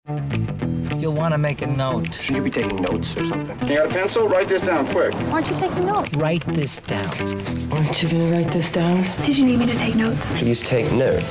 You'll want to make a note. Should you be taking notes or something? You got a pencil? Write this down quick. Aren't you taking notes? Write this down. Aren't you going to write this down? Did you need me to take notes? Please take note.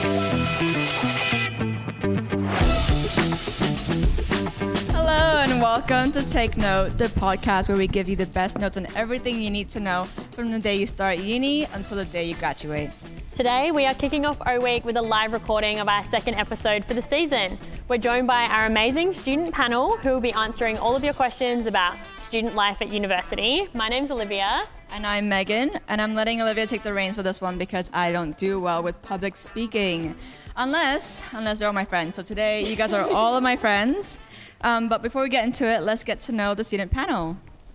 Hello and welcome to Take Note, the podcast where we give you the best notes on everything you need to know from the day you start uni until the day you graduate. Today, we are kicking off O Week with a live recording of our second episode for the season. We're joined by our amazing student panel who will be answering all of your questions about student life at university. My name's Olivia. And I'm Megan, and I'm letting Olivia take the reins for this one because I don't do well with public speaking. Unless they're all my friends. So today, you guys are all of my friends. But before we get into it, let's get to know the student panel.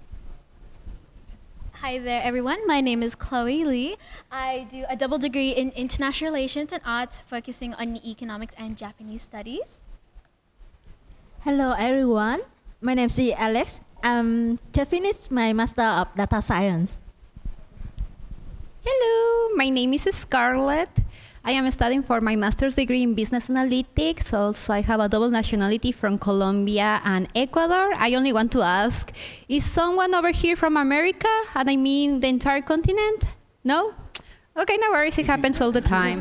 Hi there, everyone. My name is Chloe Lee. I do a double degree in International Relations and Arts, focusing on economics and Japanese studies. Hello, everyone. My name is Alex. I'm to finish my Master of Data Science. Hello, my name is Scarlett. I am studying for my master's degree in business analytics. Also, I have a double nationality from Colombia and Ecuador. I only want to ask, is someone over here from America? And I mean the entire continent? No? Okay, no worries. It happens all the time.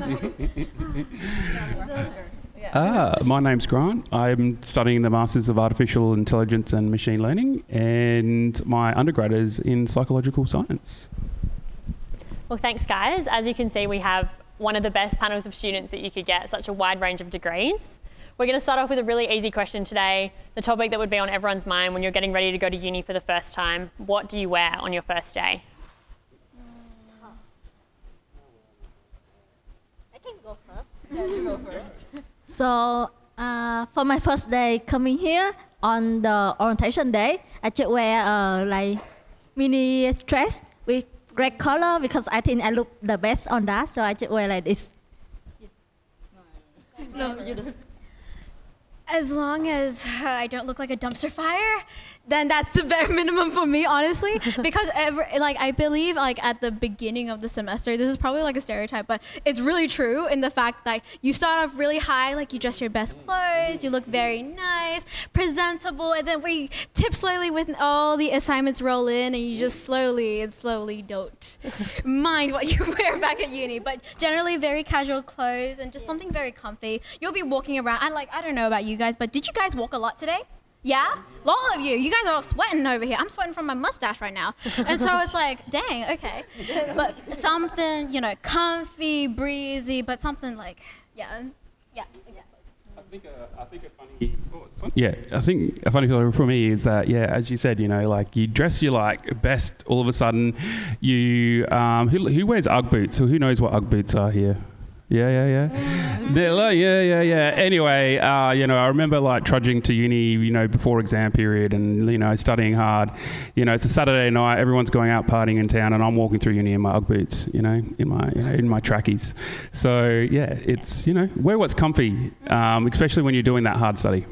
My name's Grant. I'm studying the Masters of Artificial Intelligence and Machine Learning, and my undergrad is in psychological science. Well, thanks, guys. As you can see, we have one of the best panels of students that you could get, such a wide range of degrees. We're going to start off with a really easy question today, the topic that would be on everyone's mind when you're getting ready to go to uni for the first time. What do you wear on your first day? I can go first. Yeah, you go first. So, for my first day coming here on the orientation day, I just wear like mini dress with red color because I think I look the best on that. So I just wear like this. No, you don't. As long as I don't look like a dumpster fire, then that's the bare minimum for me, honestly. Because I believe at the beginning of the semester, this is probably like a stereotype, but it's really true in the fact that you start off really high, like you dress your best clothes, you look very nice, presentable, and then we tip slowly with all the assignments roll in, and you just slowly don't mind what you wear back at uni. But generally very casual clothes and just something very comfy. You'll be walking around, and I don't know about you guys, but did you guys walk a lot today? Yeah? All of you guys are all sweating over here. I'm sweating from my mustache right now. And so it's like, dang, okay. But something, comfy, breezy, but something like, yeah, exactly. I think a funny thing for me is that, as you said, you dress your best all of a sudden. You, who wears Ugg boots? Or who knows what Ugg boots are here? Yeah. Anyway, I remember trudging to uni, before exam period and, studying hard. It's a Saturday night, everyone's going out partying in town and I'm walking through uni in my Ugg boots, in my trackies. So, it's, wear what's comfy, especially when you're doing that hard study.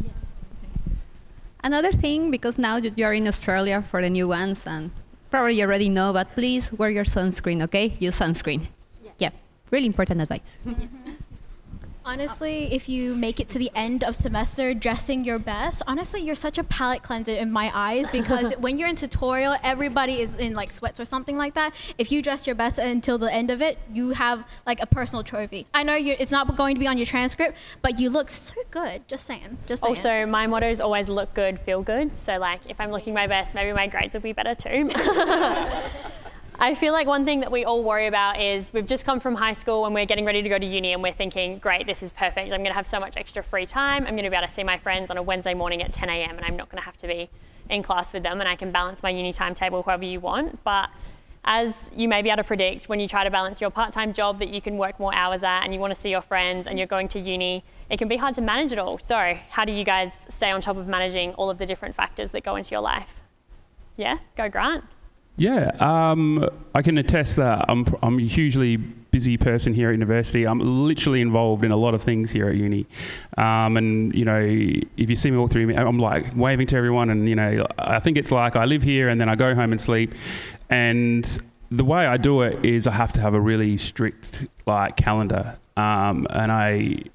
Another thing, because now you're in Australia for the new ones and probably you already know, but please wear your sunscreen, okay? Use sunscreen. Yeah. Really important advice. Honestly, if you make it to the end of semester dressing your best, honestly, you're such a palate cleanser in my eyes because when you're in tutorial, everybody is in sweats or something like that. If you dress your best until the end of it, you have a personal trophy. I know it's not going to be on your transcript, but you look so good. Just saying. Also, my motto is always look good, feel good. So if I'm looking my best, maybe my grades will be better too. I feel like one thing that we all worry about is we've just come from high school and we're getting ready to go to uni and we're thinking, great, this is perfect. I'm going to have so much extra free time. I'm going to be able to see my friends on a Wednesday morning at 10 a.m. and I'm not going to have to be in class with them and I can balance my uni timetable however you want. But as you may be able to predict, when you try to balance your part-time job that you can work more hours at and you want to see your friends and you're going to uni, it can be hard to manage it all. So how do you guys stay on top of managing all of the different factors that go into your life? Yeah, go Grant. Yeah, I can attest that I'm a hugely busy person here at university. I'm literally involved in a lot of things here at uni. And, if you see me walk through, I'm waving to everyone and, I think it's I live here and then I go home and sleep. And the way I do it is I have to have a really strict calendar. And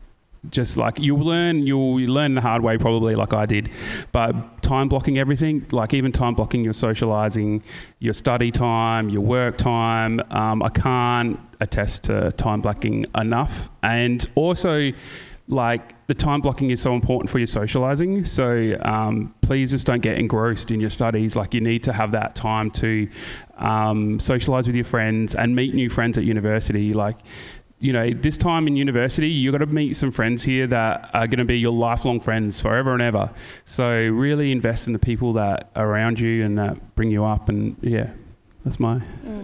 just like you'll learn the hard way probably, like I did, but time blocking everything, like even time blocking your socialising, your study time, your work time. I can't attest to time blocking enough, and also like the time blocking is so important for your socialising. So please just don't get engrossed in your studies. Like you need to have that time to socialise with your friends and meet new friends at university. Like, you know, this time in university, you've got to meet some friends here that are going to be your lifelong friends forever and ever. So really invest in the people that are around you and that bring you up. And yeah, that's my...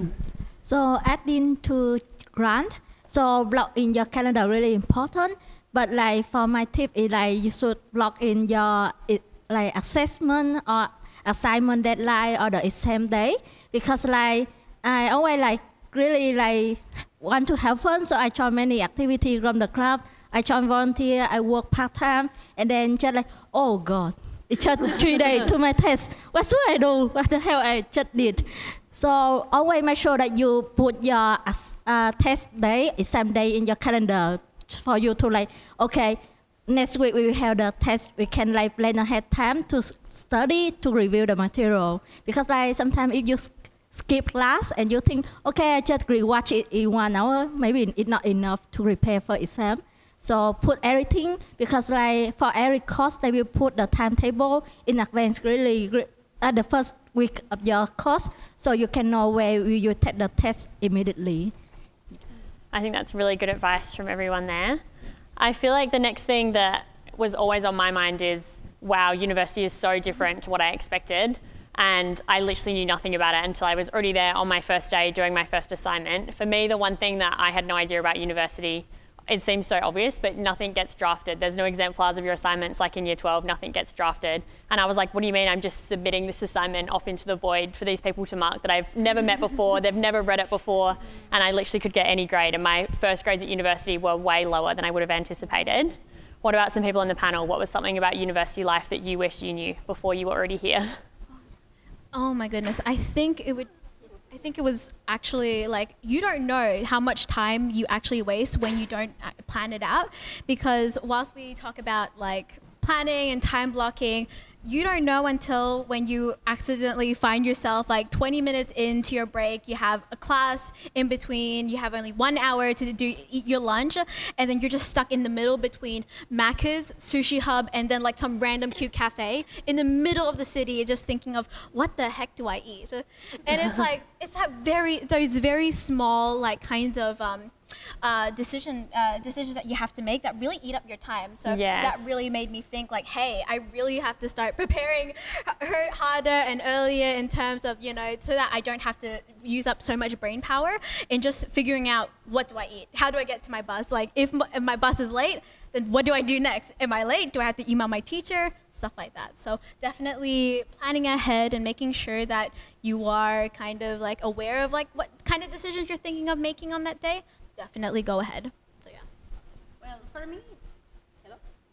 So adding to Grant, so block in your calendar really important. But like for my tip is like you should block in your like assessment or assignment deadline or the exam day, because like I always like really like want to have fun, so I join many activities from the club. I join volunteer, I work part-time, and then just like, oh God, it's just 3 days to my test. What should I do? What the hell I just did? So always make sure that you put your test day, exam day in your calendar for you to like, okay, next week we will have the test. We can like plan ahead time to study, to review the material. Because like sometimes if you skip class and you think, okay, I just rewatch it in 1 hour, maybe it's not enough to prepare for exam. So put everything, because like for every course they will put the timetable in advance really at the first week of your course, so you can know where you take the test immediately. I think that's really good advice from everyone there. I feel like the next thing that was always on my mind is, wow, university is so different to what I expected. And I literally knew nothing about it until I was already there on my first day doing my first assignment. For me, the one thing that I had no idea about university, it seems so obvious, but nothing gets drafted. There's no exemplars of your assignments like in year 12, nothing gets drafted. And I was like, what do you mean I'm just submitting this assignment off into the void for these people to mark that I've never met before, they've never read it before, and I literally could get any grade. And my first grades at university were way lower than I would have anticipated. What about some people on the panel? What was something about university life that you wish you knew before you were already here? Oh my goodness, I think it was actually like, you don't know how much time you actually waste when you don't plan it out, because whilst we talk about like planning and time blocking, you don't know until when you accidentally find yourself like 20 minutes into your break, you have a class in between, you have only 1 hour to eat your lunch, and then you're just stuck in the middle between Macca's, Sushi Hub, and then like some random cute cafe in the middle of the city, just thinking of what the heck do I eat? And it's like, it's those very small like kinds of decisions that you have to make that really eat up your time. So that really made me think like, hey, I really have to start preparing harder and earlier in terms of, you know, so that I don't have to use up so much brain power in just figuring out, what do I eat? How do I get to my bus? Like if my bus is late, then what do I do next? Am I late? Do I have to email my teacher? Stuff like that. So definitely planning ahead and making sure that you are kind of like aware of like what kind of decisions you're thinking of making on that day. Definitely go ahead. So yeah. Well, for me, hello.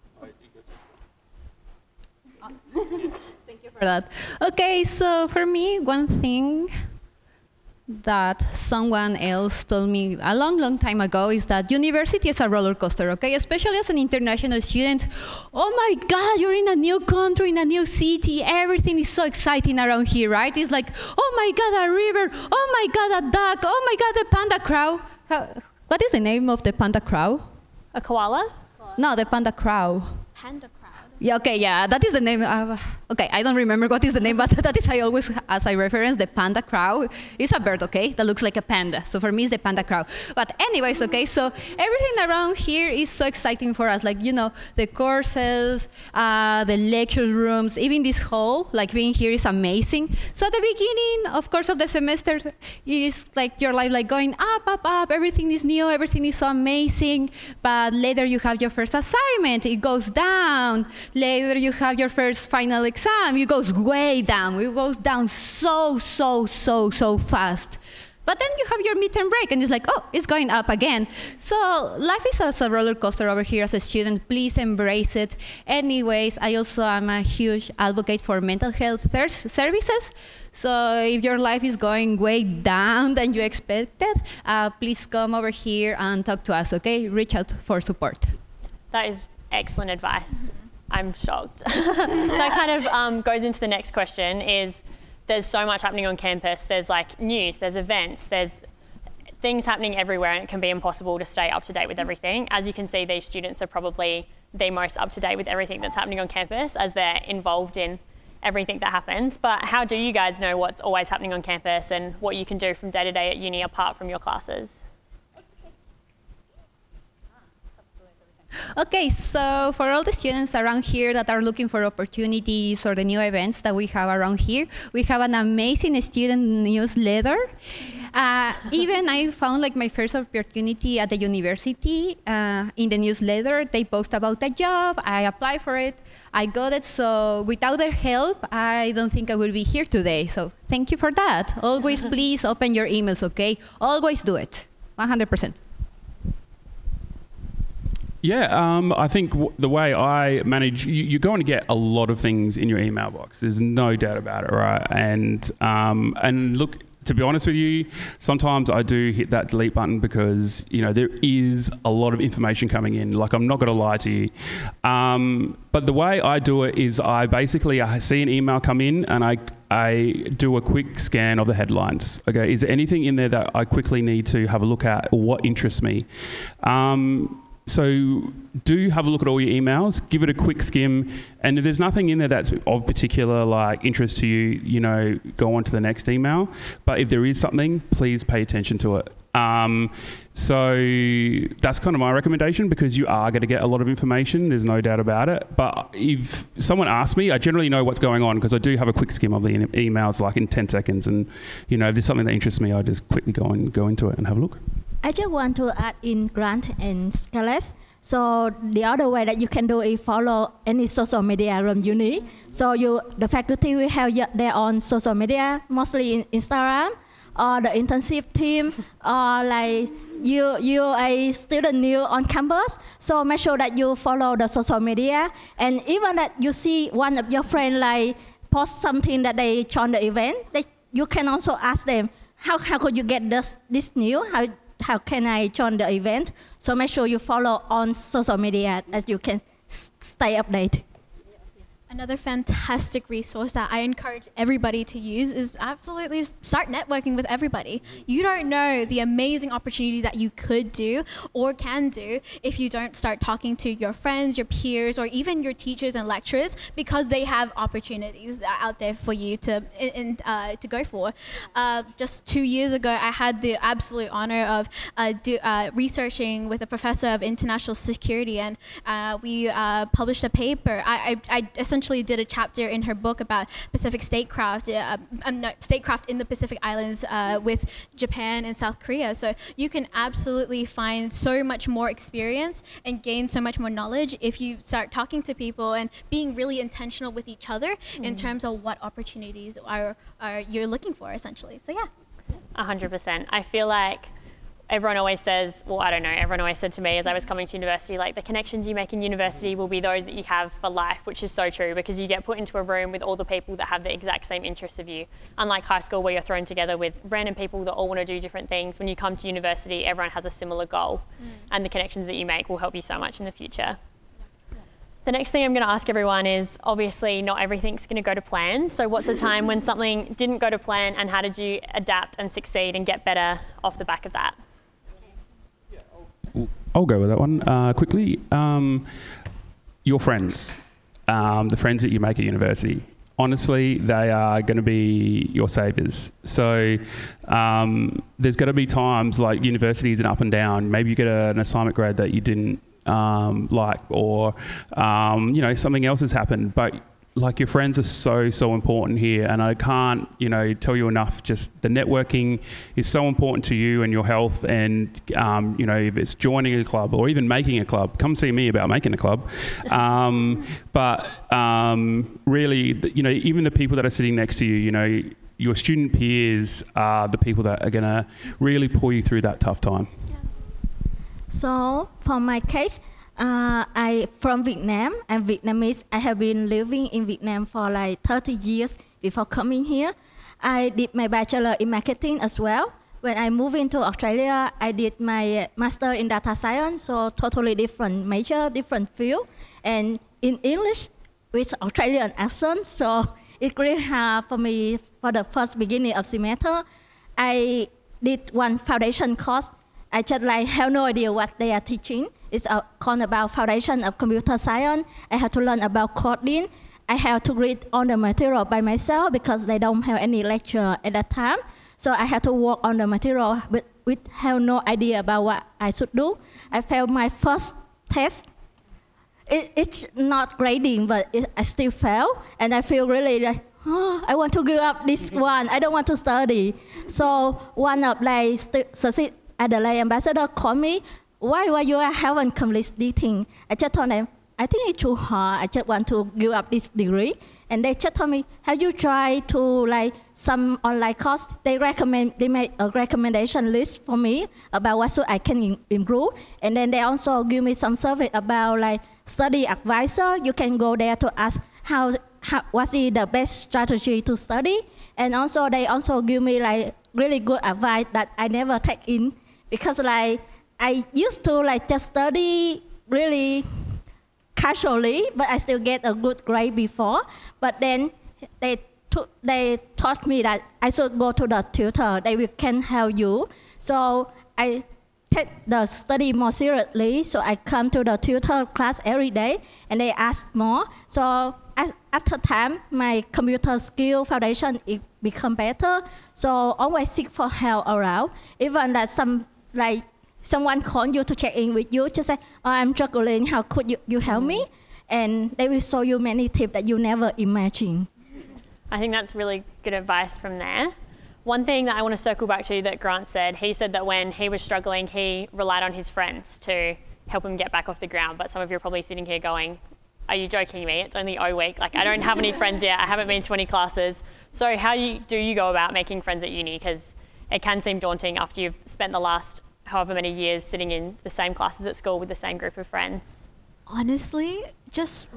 Thank you for that. Okay, so for me, one thing that someone else told me a long time ago is that university is a roller coaster, okay? Especially as an international student. Oh my God, you're in a new country, in a new city. Everything is so exciting around here, right? It's like, oh my God, a river. Oh my God, a duck. Oh my God, the panda crow. What is the name of the panda crow? A koala? No, the panda crow. Panda crow. Yeah, okay, yeah, that is the name. Okay, I don't remember what is the name, but that is I always, as I reference, the panda crow. It's a bird, okay, that looks like a panda. So for me, it's the panda crow. But anyways, okay, so everything around here is so exciting for us. Like, you know, the courses, the lecture rooms, even this hall, like being here is amazing. So at the beginning, of course, of the semester is like your life like going up. Everything is new, everything is so amazing. But later you have your first assignment, it goes down. Later you have your first final exam, it goes way down. It goes down so fast. But then you have your midterm break and it's like, oh, it's going up again. So life is as a roller coaster over here as a student. Please embrace it. Anyways, I also am a huge advocate for mental health services. So if your life is going way down than you expected, please come over here and talk to us, okay? Reach out for support. That is excellent advice. I'm shocked. That kind of goes into the next question is there's so much happening on campus. There's like news, there's events, there's things happening everywhere, and it can be impossible to stay up to date with everything. As you can see, these students are probably the most up to date with everything that's happening on campus as they're involved in everything that happens. But how do you guys know what's always happening on campus and what you can do from day to day at uni apart from your classes? Okay, so for all the students around here that are looking for opportunities or the new events that we have around here, we have an amazing student newsletter. Even I found like my first opportunity at the university in the newsletter. They post about a job, I apply for it, I got it. So without their help, I don't think I would be here today. So thank you for that. Always please open your emails, okay? Always do it, 100%. Yeah, I think the way I manage, you're going to get a lot of things in your email box. There's no doubt about it, right? And look, to be honest with you, sometimes I do hit that delete button because, you know, there is a lot of information coming in. Like, I'm not going to lie to you. But the way I do it is I see an email come in and I do a quick scan of the headlines. Okay, is there anything in there that I quickly need to have a look at or what interests me? So do have a look at all your emails, give it a quick skim, and if there's nothing in there that's of particular like interest to you, you know, go on to the next email. But if there is something, please pay attention to it. So that's kind of my recommendation because you are going to get a lot of information, there's no doubt about it. But if someone asks me, I generally know what's going on because I do have a quick skim of the emails like in 10 seconds. And, you know, if there's something that interests me, I just quickly go into it and have a look. I just want to add in Grant and Scarlett. So the other way that you can do is follow any social media from uni. So the faculty will have their own social media, mostly in Instagram, or the internship team, or like you're a student new on campus. So make sure that you follow the social media, and even that you see one of your friends like post something that they joined the event, you can also ask them, how could you get this new? How can I join the event? So make sure you follow on social media as you can stay updated. Another fantastic resource that I encourage everybody to use is absolutely start networking with everybody. You don't know the amazing opportunities that you could do or can do if you don't start talking to your friends, your peers, or even your teachers and lecturers, because they have opportunities out there for you to go for. Just 2 years ago, I had the absolute honor of researching with a professor of international security, and we published a paper. I essentially did a chapter in her book about Pacific statecraft, statecraft in the Pacific Islands with Japan and South Korea. So you can absolutely find so much more experience and gain so much more knowledge if you start talking to people and being really intentional with each other in terms of what opportunities are you're looking for, essentially. So yeah. 100%. I feel like everyone always says, well, I don't know, everyone always said to me as I was coming to university, like the connections you make in university will be those that you have for life, which is so true because you get put into a room with all the people that have the exact same interests of you. Unlike high school where you're thrown together with random people that all want to do different things, when you come to university, everyone has a similar goal and the connections that you make will help you so much in the future. The next thing I'm going to ask everyone is, obviously not everything's going to go to plan. So what's a time when something didn't go to plan and how did you adapt and succeed and get better off the back of that? I'll go with that one quickly. Your friends, the friends that you make at university, honestly, they are going to be your saviours. So there's going to be times like university is an up and down. Maybe you get an assignment grade that you didn't like, or you know, something else has happened. But like your friends are so important here, and I can't, you know, tell you enough. Just the networking is so important to you and your health, and you know, if it's joining a club or even making a club, come see me about making a club. But really, you know, even the people that are sitting next to you, you know, your student peers are the people that are going to really pull you through that tough time. So for my case, I from Vietnam. I'm Vietnamese. I have been living in Vietnam for like 30 years before coming here. I did my bachelor in marketing as well. when I moved into Australia, I did my master in data science, so totally different major, different field, and in English with Australian accent, so it's really hard for me for the first beginning of semester. I did one foundation course. I just like have no idea what they are teaching. It's called about foundation of computer science. I have to learn about coding. I have to read all the material by myself because they don't have any lecture at that time. So I have to work on the material, but we have no idea about what I should do. I failed my first test. It's not grading, but I still fail, and I feel really like, oh, I want to give up this one. I don't want to study. So one of like succeed Adelaide ambassador called me. Why you haven't completed this thing? I just told them, I think it's too hard. I just want to give up this degree. And they just told me, have you tried to like some online course? They made a recommendation list for me about what I can improve. And then they also give me some survey about like study advisor. You can go there to ask what is the best strategy to study. And also they also give me like really good advice that I never take in, because like I used to like just study really casually, but I still get a good grade before. But then they taught me that I should go to the tutor. They can help you. So I take the study more seriously. So I come to the tutor class every day, and they ask more. So after time, my computer skill foundation it become better. So always seek for help around. Even that someone call you to check in with you, just say, oh, I'm struggling, how could you help me? And they will show you many tips that you never imagine. I think that's really good advice from there. One thing that I want to circle back to that Grant said, he said that when he was struggling, he relied on his friends to help him get back off the ground. But some of you are probably sitting here going, are you joking me? It's only O week. Like, I don't have any friends yet. I haven't been to any classes. So how do you go about making friends at uni? Because it can seem daunting after you've spent the last however many years sitting in the same classes at school with the same group of friends. Honestly, just,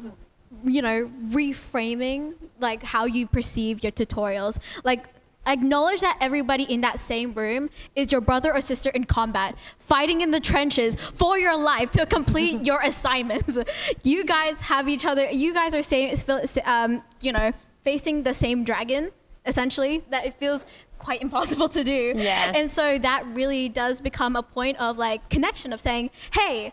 reframing like how you perceive your tutorials. Like, acknowledge that everybody in that same room is your brother or sister in combat, fighting in the trenches for your life to complete your assignments. You guys have each other. You guys are facing the same dragon, essentially, that it feels quite impossible to do. Yeah. And so that really does become a point of like connection, of saying, hey,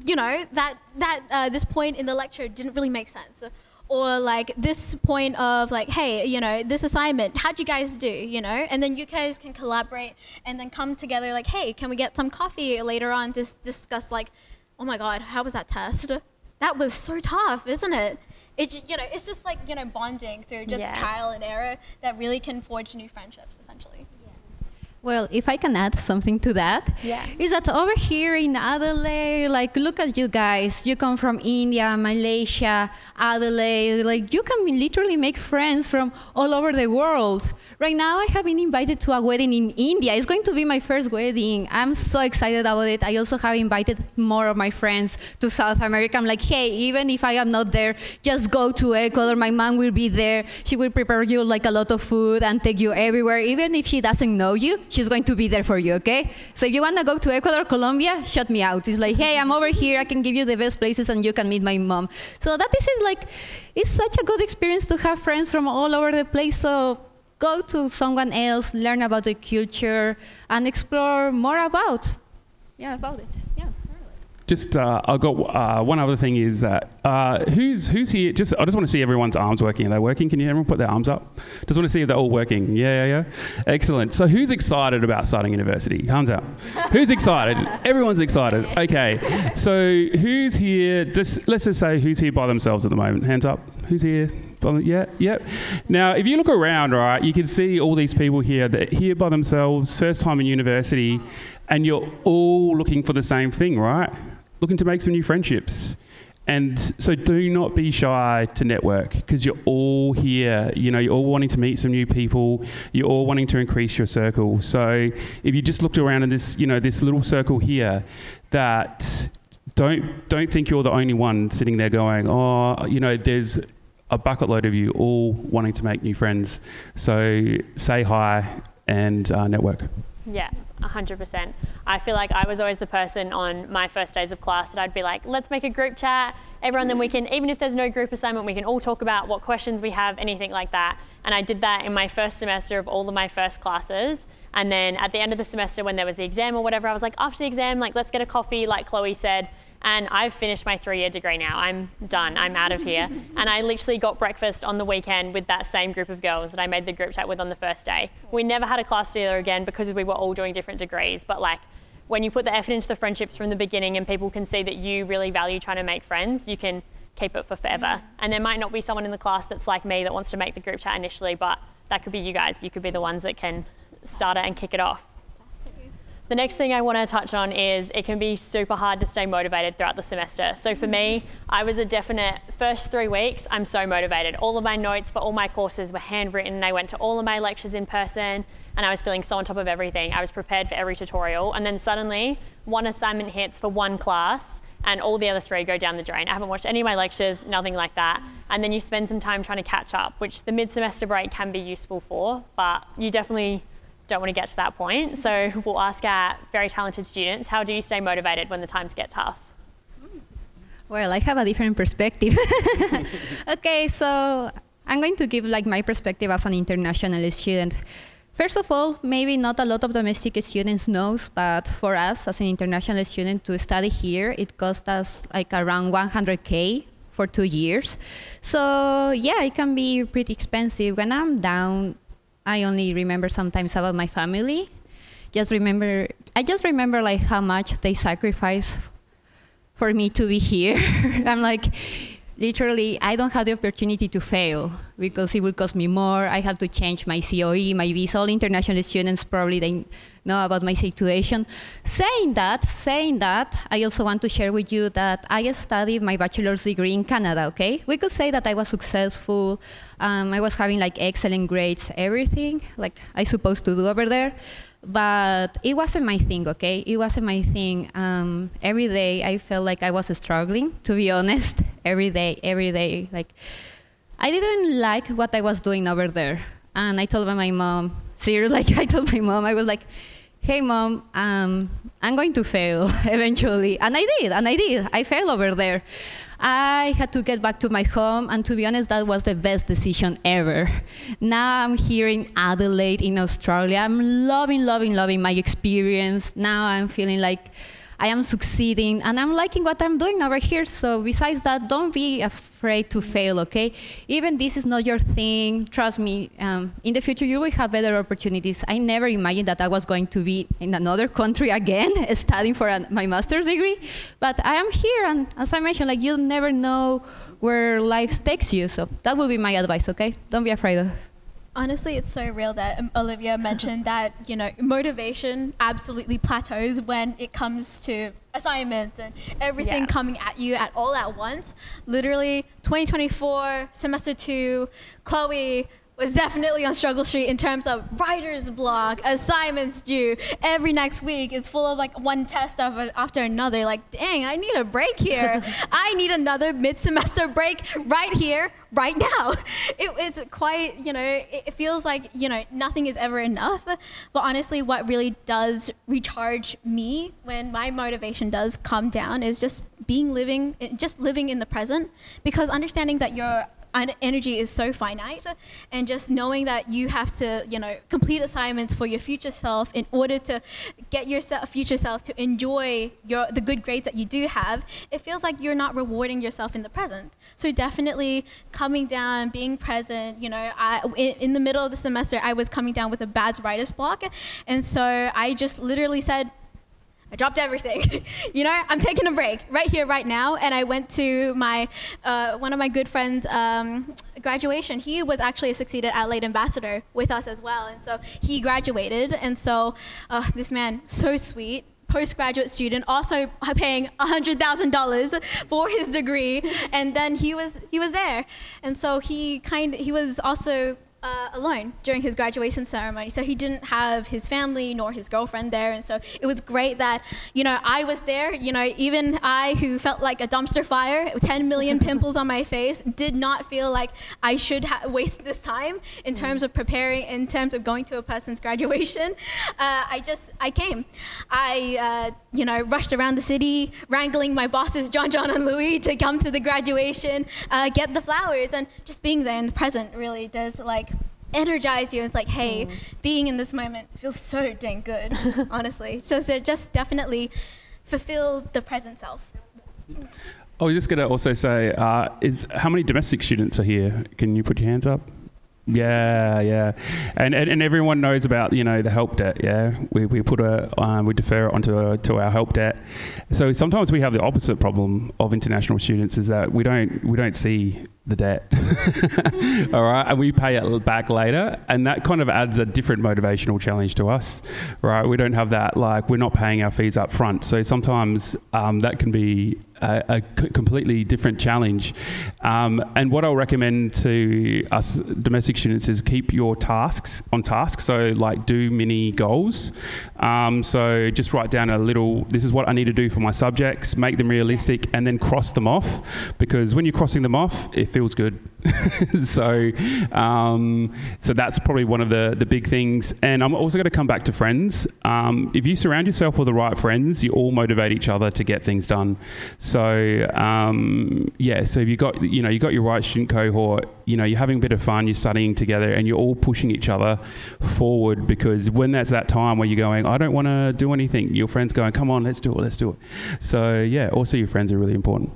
this point in the lecture didn't really make sense. Or like this point of like, hey, this assignment, how'd you guys do, And then you guys can collaborate and then come together like, hey, can we get some coffee later on to discuss like, oh my God, how was that test? That was so tough, isn't it? It's just like, bonding through just trial and error that really can forge new friendships, essentially. Well, if I can add something to that, is that over here in Adelaide, like, look at you guys. You come from India, Malaysia, Adelaide. Like, you can literally make friends from all over the world. Right now, I have been invited to a wedding in India. It's going to be my first wedding. I'm so excited about it. I also have invited more of my friends to South America. I'm like, hey, even if I am not there, just go to Ecuador. My mom will be there. She will prepare you like a lot of food and take you everywhere. Even if she doesn't know you, she's going to be there for you, okay? So if you want to go to Ecuador, Colombia, shout me out. It's like, hey, I'm over here. I can give you the best places and you can meet my mom. So that is it. Like, it's such a good experience to have friends from all over the place. So go to someone else, learn about the culture, and explore more about it. Yeah. Just, I've got one other thing is that who's here? I just want to see everyone's arms working. Are they working? Can you everyone put their arms up? Just want to see if they're all working. Yeah. Excellent. So who's excited about starting university? Hands up. Who's excited? Everyone's excited. Okay. So who's here? Let's just say who's here by themselves at the moment. Hands up. Who's here? Yeah. Now, if you look around, right, you can see all these people here that are here by themselves, first time in university, and you're all looking for the same thing, right? Looking to make some new friendships. And so do not be shy to network, because you're all here, you're all wanting to meet some new people. You're all wanting to increase your circle. So if you just looked around in this, this little circle here, that don't think you're the only one sitting there going, there's a bucket load of you all wanting to make new friends. So say hi and network. Yeah, 100%. I feel like I was always the person on my first days of class that I'd be like, let's make a group chat, everyone, then we can, even if there's no group assignment, we can all talk about what questions we have, anything like that. And I did that in my first semester of all of my first classes. And then at the end of the semester when there was the exam or whatever, I was like, after the exam, like, let's get a coffee, like Chloe said. And I've finished my 3-year degree now. I'm done. I'm out of here. And I literally got breakfast on the weekend with that same group of girls that I made the group chat with on the first day. We never had a class together again because we were all doing different degrees. But like, when you put the effort into the friendships from the beginning and people can see that you really value trying to make friends, you can keep it for forever. And there might not be someone in the class that's like me that wants to make the group chat initially, but that could be you guys. You could be the ones that can start it and kick it off. The next thing I want to touch on is it can be super hard to stay motivated throughout the semester. So for me, I was a definite first 3 weeks, I'm so motivated. All of my notes for all my courses were handwritten. I went to all of my lectures in person and I was feeling so on top of everything. I was prepared for every tutorial. And then suddenly one assignment hits for one class and all the other 3 go down the drain. I haven't watched any of my lectures, nothing like that. And then you spend some time trying to catch up, which the mid-semester break can be useful for, but you definitely don't want to get to that point. So we'll ask our very talented students, how do you stay motivated when the times get tough? Well, I have a different perspective. Okay, so I'm going to give like my perspective as an international student. First of all, maybe not a lot of domestic students knows, but for us as an international student to study here, it cost us like around 100K for 2 years. So yeah, it can be pretty expensive. When I'm down, I only remember sometimes about my family. I just remember like how much they sacrifice for me to be here. I'm like, literally, I don't have the opportunity to fail because it will cost me more. I have to change my COE, my visa. All international students probably they know about my situation. Saying that, I also want to share with you that I studied my bachelor's degree in Canada, okay? We could say that I was successful. I was having like excellent grades, everything, like I supposed to do over there. But it wasn't my thing, okay? It wasn't my thing. Every day I felt like I was struggling, to be honest. Every day. Like, I didn't like what I was doing over there. And I told my mom, seriously, like I told my mom, I was like, hey mom, I'm going to fail eventually. And I did. I failed over there. I had to get back to my home, and to be honest, that was the best decision ever. Now I'm here in Adelaide, in Australia. I'm loving my experience. Now I'm feeling like I am succeeding, and I'm liking what I'm doing over here. So besides that, don't be afraid to fail, okay? Even this is not your thing, trust me, in the future you will have better opportunities. I never imagined that I was going to be in another country again, studying for my master's degree, but I am here, and as I mentioned, like you'll never know where life takes you, so that will be my advice, okay? Don't be afraid of. Honestly, it's so real that Olivia mentioned that, you know, motivation absolutely plateaus when it comes to assignments and everything coming at you all at once. Literally, 2024, semester 2, Chloe was definitely on struggle street in terms of writer's block, assignments due. Every next week is full of like one test after another. Like, dang, I need a break here. I need another mid-semester break right here, right now. It's quite, you know, it feels like, you know, nothing is ever enough. But honestly, what really does recharge me when my motivation does come down is just living in the present, because understanding that your energy is so finite, and just knowing that you have to, you know, complete assignments for your future self in order to get your future self to enjoy the good grades that you do have, it feels like you're not rewarding yourself in the present. So definitely coming down, being present, you know, in the middle of the semester, I was coming down with a bad writer's block, and so I just literally said, I dropped everything. You know, I'm taking a break right here, right now. And I went to my one of my good friends' graduation. He was actually succeeded at Adelaide Ambassador with us as well. And so he graduated. And so this man, so sweet, postgraduate student, also paying $100,000 for his degree. And then he was there. And so he was also alone during his graduation ceremony. So he didn't have his family nor his girlfriend there. And so it was great that, I was there. Even I, who felt like a dumpster fire, 10 million pimples on my face, did not feel like I should waste this time in terms of preparing, in terms of going to a person's graduation. I came. I rushed around the city, wrangling my bosses, John and Louis, to come to the graduation, get the flowers, and just being there in the present really does energize you. It's like, hey, being in this moment feels so dang good, honestly. So just definitely fulfill the present self. I was just going to also say, how many domestic students are here? Can you put your hands up? Yeah. And everyone knows about, the help debt, yeah? We defer it to our help debt. So sometimes we have the opposite problem of international students, is that we don't see the debt. All right, and we pay it back later, and that kind of adds a different motivational challenge to us, right? We don't have that, we're not paying our fees up front. So sometimes that can be a completely different challenge. And what I'll recommend to us domestic students is keep your tasks on task. So do mini goals. So just write down this is what I need to do for my subjects, make them realistic, and then cross them off, because when you're crossing them off, it feels good. So that's probably one of the big things. And I'm also going to come back to friends. If you surround yourself with the right friends, you all motivate each other to get things done. So so if you got your right student cohort, you're having a bit of fun, you're studying together, and you're all pushing each other forward, because when there's that time where you're going, I don't want to do anything, your friend's going, come on, let's do it. So also your friends are really important.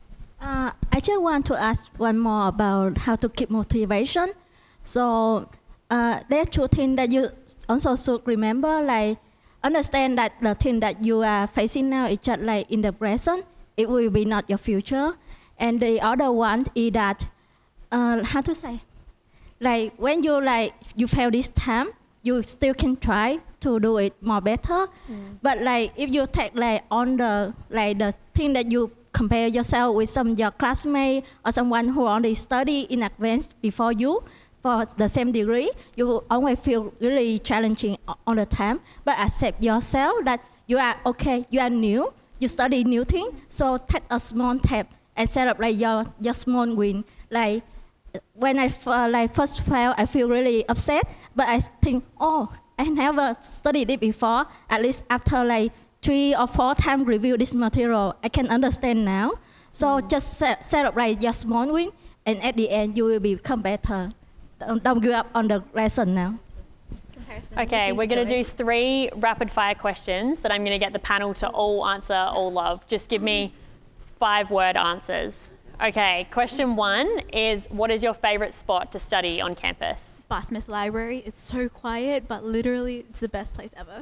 I just want to ask one more about how to keep motivation. So there are two things that you also should remember, understand that the thing that you are facing now is just in the present. It will be not your future. And the other one is that, how to say, when you fail this time, you still can try to do it more better. But if you take on the thing that you compare yourself with some your classmate or someone who already study in advance before you for the same degree, you always feel really challenging all the time. But accept yourself that you are okay, you are new, you study new thing. So take a small step and celebrate your small win. When I first failed, I feel really upset. But I think, I never studied it before. At least after 3 or 4 times review this material, I can understand now. So just celebrate your small win, and at the end you will become better. Don't give up on the lesson now. Okay, we're going to do 3 rapid fire questions that I'm going to get the panel to all answer, all love. Just give me 5-word answers. Okay, question 1 is, what is your favourite spot to study on campus? Bart Smith Library. It's so quiet, but literally it's the best place ever.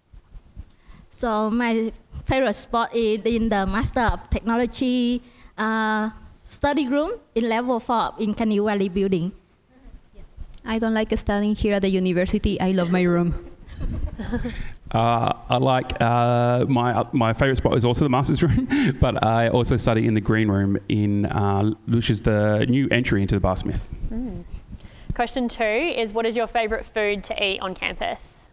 So my favorite spot is in the Master of Technology study room in level 4 in Carnegie Valley building. I don't like studying here at the university. I love my room. I like my favorite spot is also the master's room, but I also study in the green room which is the new entry into the Bart Smith. Question 2 is, what is your favorite food to eat on campus?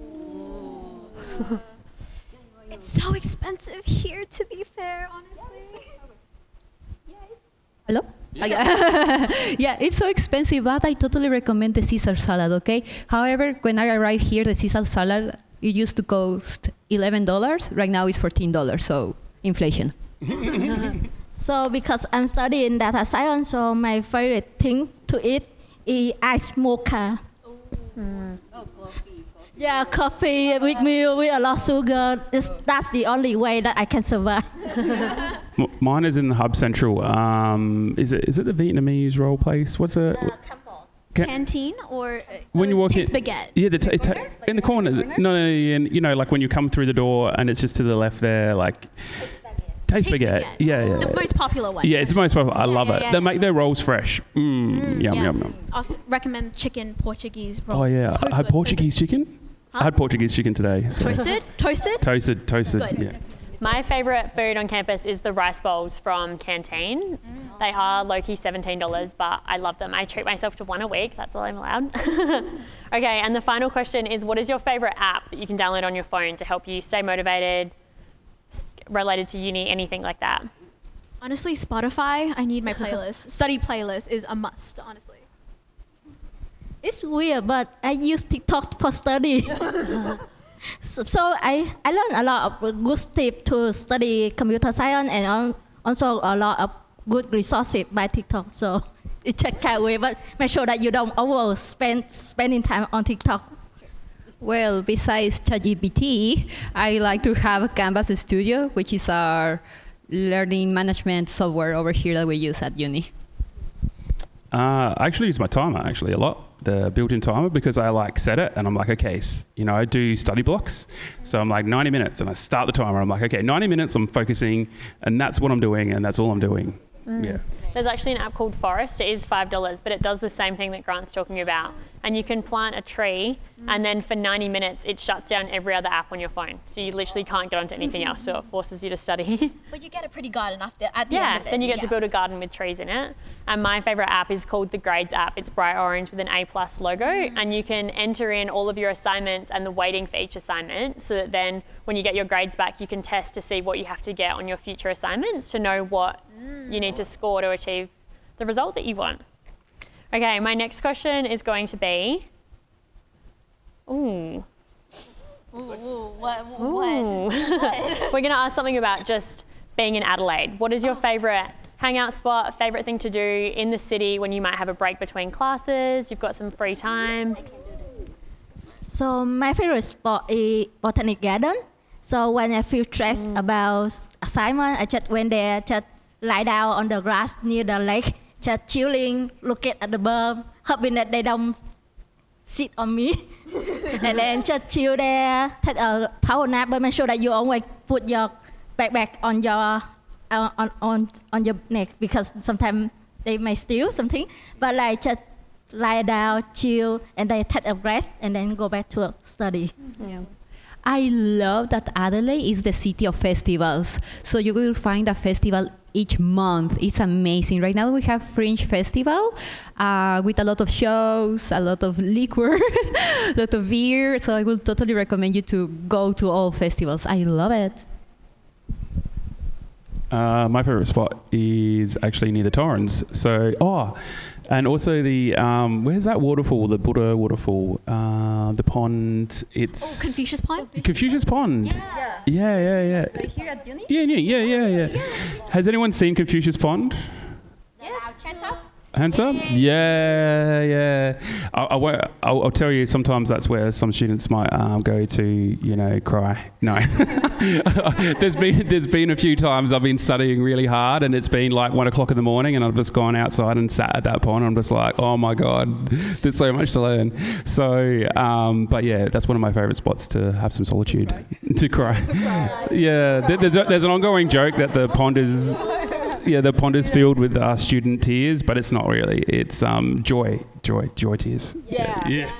It's so expensive here, to be fair, honestly. Hello? Yeah, it's so expensive, but I totally recommend the Caesar salad, okay? However, when I arrived here, the Caesar salad, it used to cost $11. Right now it's $14, so inflation. So because I'm studying data science, so my favorite thing to eat is ice mocha. Yeah, coffee with milk with a lot of sugar. That's the only way that I can survive. Mine is in Hub Central. Is it the Vietnamese roll place? What's it? Canteen or when you walk Taste in, Baguette. Yeah, it's in the corner. No, and when you come through the door and it's just to the left there, Taste Baguette. Yeah. The most popular one. Yeah, it's the most popular. I love it. Yeah. They make their rolls fresh. Yum. I also recommend chicken Portuguese rolls. Oh yeah, So I had good, Portuguese chicken. Huh? I had Portuguese chicken today. So. Toasted? Toasted. Good. Yeah. My favourite food on campus is the rice bowls from Canteen. They are low-key $17, but I love them. I treat myself to one a week. That's all I'm allowed. Okay, and the final question is, what is your favourite app that you can download on your phone to help you stay motivated, related to uni, anything like that? Honestly, Spotify. I need my playlist. Study playlist is a must, honestly. It's weird, but I use TikTok for study. So I learned a lot of good tips to study computer science and also a lot of good resources by TikTok. So it's a kind way, but make sure that you don't spending time on TikTok. Well, besides ChatGPT, I like to have a Canvas Studio, which is our learning management software over here that we use at uni. I actually use my timer a lot, the built-in timer, because I set it and I'm like, okay, I do study blocks. So I'm like 90 minutes and I start the timer. I'm like, okay, 90 minutes I'm focusing and that's what I'm doing and that's all I'm doing. Yeah. There's actually an app called Forest. It is $5, but it does the same thing that Grant's talking about. And you can plant a tree and then for 90 minutes it shuts down every other app on your phone. So you literally can't get onto anything else, so it forces you to study. But you get a pretty garden at the end of it. Yeah, then you get to build a garden with trees in it. And my favourite app is called the Grades app. It's bright orange with an A+ logo, and you can enter in all of your assignments and the weighting for each assignment, so that then when you get your grades back, you can test to see what you have to get on your future assignments to know what you need to score to achieve the result that you want. Okay, my next question is going to be, We're going to ask something about just being in Adelaide. What is your favourite hangout spot, favourite thing to do in the city when you might have a break between classes, you've got some free time? So my favorite spot is Botanic Garden. So when I feel stressed about assignment, I just went there, just lie down on the grass near the lake, just chilling, looking at the bird, hoping that they don't sit on me. And then just chill there, take a power nap, but make sure that you always put your backpack on your on your neck, because sometimes they may steal something. But like just lie down, chill, and then take a rest, and then go back to study. Yeah. I love that Adelaide is the city of festivals. So you will find a festival each month. It's amazing. Right now we have Fringe Festival with a lot of shows, a lot of liquor, a lot of beer. So I will totally recommend you to go to all festivals. I love it. My favorite spot is actually near the Torrens. So, and also the, where's that waterfall? The Buddha waterfall, the pond. It's Confucius Pond. Confucius Pond. Yeah. Like here at uni? Yeah. Has anyone seen Confucius Pond? Yes. Hands up. Hands up? Yeah. I'll tell you, sometimes that's where some students might go to, cry. No. There's been a few times I've been studying really hard and it's been like 1 o'clock in the morning and I've just gone outside and sat at that pond. I'm just like, oh my God, there's so much to learn. So, but yeah, that's one of my favourite spots to have some solitude, to cry. Yeah, there's an ongoing joke that the pond is... Yeah, the pond is filled with student tears, but it's not really. It's joy tears. Yeah.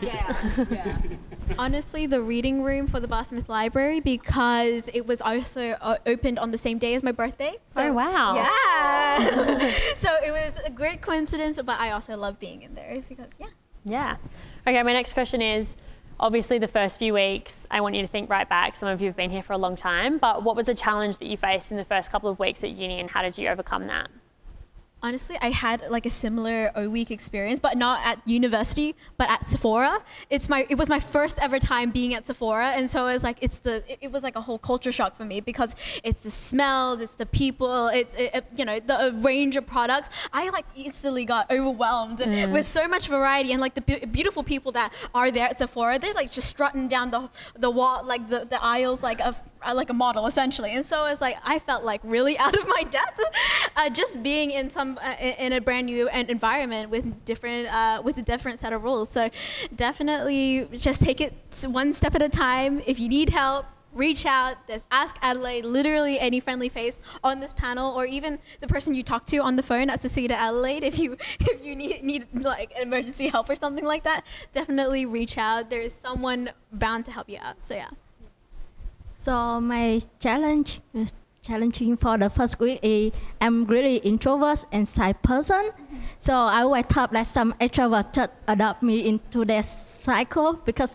Honestly, the reading room for the Bar Smith Library, because it was also opened on the same day as my birthday. So, oh, wow. Yeah. So it was a great coincidence, but I also love being in there because, Yeah. Okay, my next question is, obviously the first few weeks, I want you to think right back. Some of you have been here for a long time, but what was a challenge that you faced in the first couple of weeks at uni and how did you overcome that? Honestly, I had like a similar O-week experience, but not at university, but at Sephora. It was my first ever time being at Sephora, and so it was like it was like a whole culture shock for me because it's the smells, it's the people, it's the range of products. I like instantly got overwhelmed with so much variety and like the beautiful people that are there at Sephora. They're like just strutting down the wall, like the aisles, like a model essentially. And so it's like I felt like really out of my depth just being in in a brand new environment with a different set of rules. So definitely just take it one step at a time. If you need help, reach out. There's Ask Adelaide, literally any friendly face on this panel, or even the person you talk to on the phone at Cecita Adelaide. If you need like emergency help or something like that, definitely reach out. There's someone bound to help you out. So yeah. So my challenging for the first week is I'm really introvert and shy person. So I wake up like some extrovert just adopt me into their circle because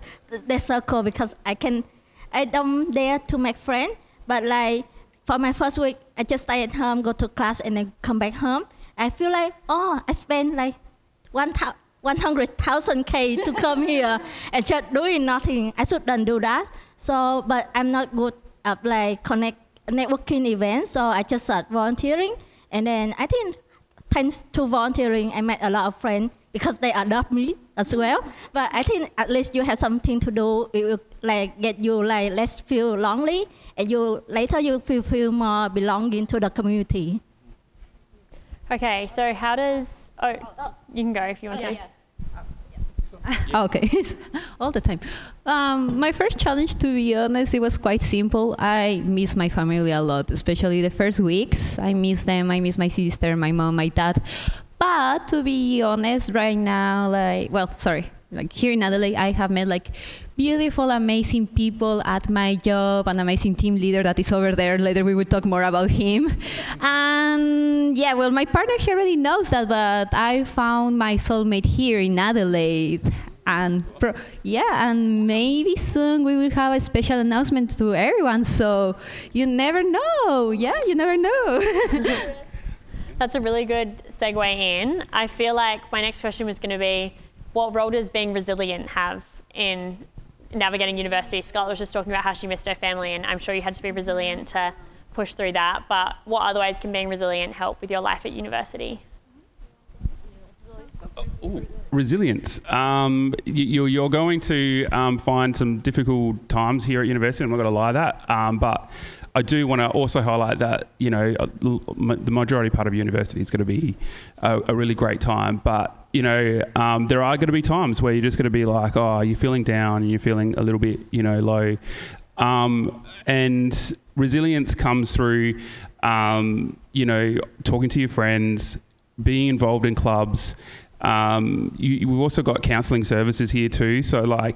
I don't dare to make friends. But like for my first week, I just stay at home, go to class, and then come back home. I feel like, I spend like 100,000 K to come here and just doing nothing. I shouldn't do that. So, but I'm not good at like networking events. So I just start volunteering. And then I think thanks to volunteering, I met a lot of friends because they adopt me as well. But I think at least you have something to do. It will like get you like less feel lonely, and later you feel more belonging to the community. Okay, so how does... Oh, you can go if you want to. Okay, all the time. My first challenge, to be honest, it was quite simple. I miss my family a lot, especially the first weeks. I miss them. I miss my sister, my mom, my dad. But to be honest, right now, like here in Adelaide, I have met like beautiful, amazing people at my job, an amazing team leader that is over there. Later we will talk more about him. And yeah, well, my partner, he already knows that, but I found my soulmate here in Adelaide. And and maybe soon we will have a special announcement to everyone. So you never know. Yeah, you never know. That's a really good segue in. I feel like my next question was going to be, what role does being resilient have in navigating university? Scarlett was just talking about how she missed her family, and I'm sure you had to be resilient to push through that. But what other ways can being resilient help with your life at university? Resilience. You're going to find some difficult times here at university. I'm not going to lie that, but I do want to also highlight that, you know, the majority part of university is going to be a really great time. But, you know, there are going to be times where you're just going to be like, you're feeling down and you're feeling a little bit, you know, low. And resilience comes through, you know, talking to your friends, being involved in clubs. We've also got counselling services here too. So like,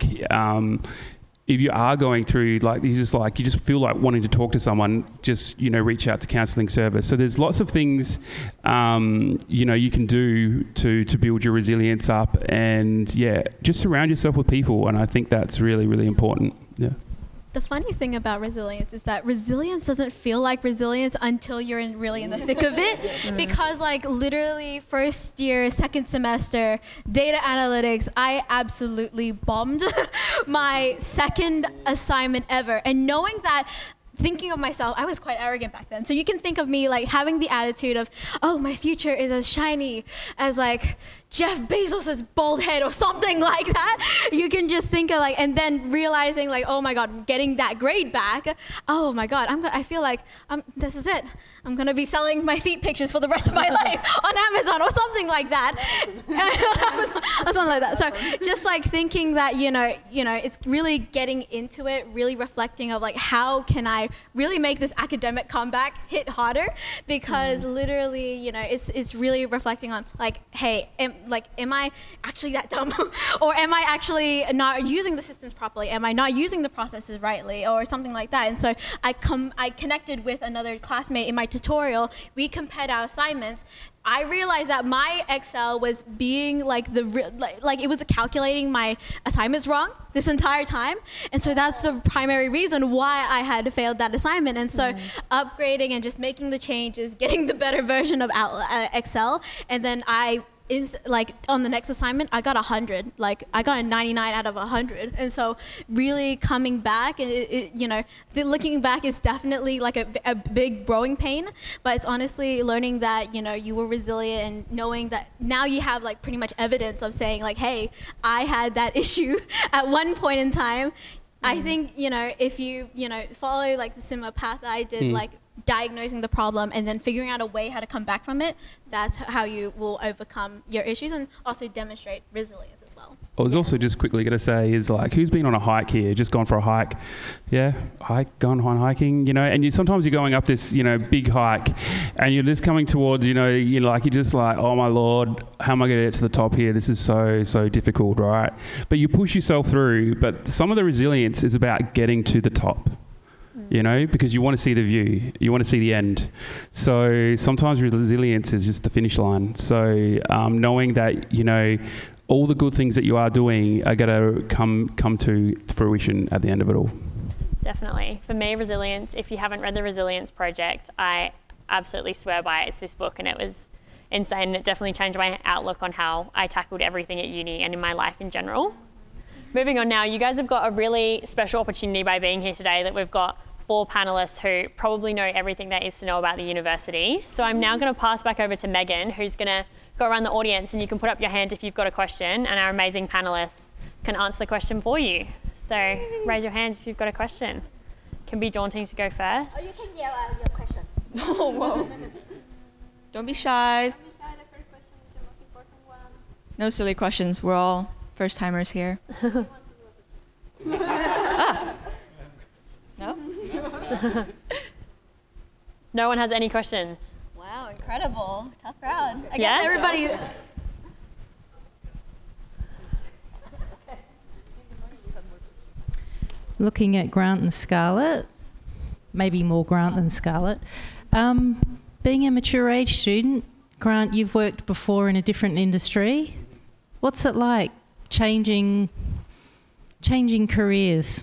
if you are going through, like, you just feel like wanting to talk to someone, just, you know, reach out to counselling service. So there's lots of things, you know, you can do to build your resilience up, and just surround yourself with people. And I think that's really, really important. Yeah. The funny thing about resilience is that resilience doesn't feel like resilience until you're really in the thick of it. Because like literally first year, second semester, data analytics, I absolutely bombed my second assignment ever. And knowing that, thinking of myself, I was quite arrogant back then. So you can think of me like having the attitude of, my future is as shiny as like Jeff Bezos's bald head or something like that. You can just think of like, and then realizing like, oh my God, getting that grade back. Oh my God, I feel like this is it. I'm gonna be selling my feet pictures for the rest of my life on Amazon or something like that. Or something like that. So just like thinking that, you know, it's really getting into it, really reflecting of like, how can I really make this academic comeback hit harder? Because literally, you know, it's really reflecting on like, hey, am I actually that dumb? Or am I actually not using the systems properly? Am I not using the processes rightly, or something like that? And so I connected with another classmate in my tutorial. We compared our assignments. I realized that my Excel was being like it was calculating my assignments wrong this entire time. And so that's the primary reason why I had failed that assignment. And so upgrading and just making the changes, getting the better version of Excel, and then on the next assignment, I got 100. Like I got a 99 out of 100. And so really coming back, and you know, looking back is definitely like a big growing pain, but it's honestly learning that, you know, you were resilient, and knowing that now you have like pretty much evidence of saying like, hey, I had that issue at one point in time. I think, you know, if you follow like the similar path that I did, like diagnosing the problem and then figuring out a way how to come back from it, that's how you will overcome your issues and also demonstrate resilience as well. I was also just quickly going to say is like, who's been on a hike here? Just gone for a hike? Yeah, gone on hiking, you know, and sometimes you're going up this, you know, big hike, and you're just coming towards, you're just like, oh my Lord, how am I going to get to the top here? This is so difficult, right? But you push yourself through, but some of the resilience is about getting to the top. you know, because you want to see the view, you want to see the end. So sometimes resilience is just the finish line. So knowing that, you know, all the good things that you are doing are going to come to fruition at the end of it all. Definitely. For me, resilience, if you haven't read The Resilience Project, I absolutely swear by it. It's this book, and it was insane. It definitely changed my outlook on how I tackled everything at uni and in my life in general. Moving on now, you guys have got a really special opportunity by being here today, that we've got 4 panellists who probably know everything there is to know about the university. So I'm now going to pass back over to Megan, who's going to go around the audience, and you can put up your hand if you've got a question, and our amazing panellists can answer the question for you. So raise your hands if you've got a question. Can be daunting to go first. Or you can yell out your question. Oh, whoa. Don't be shy. No silly questions. We're all first timers here. Ah. No? No one has any questions? Wow, incredible. Tough crowd. I Yeah? guess everybody... Looking at Grant and Scarlett, maybe more Grant than Scarlett. Being a mature age student, Grant, you've worked before in a different industry. What's it like changing careers?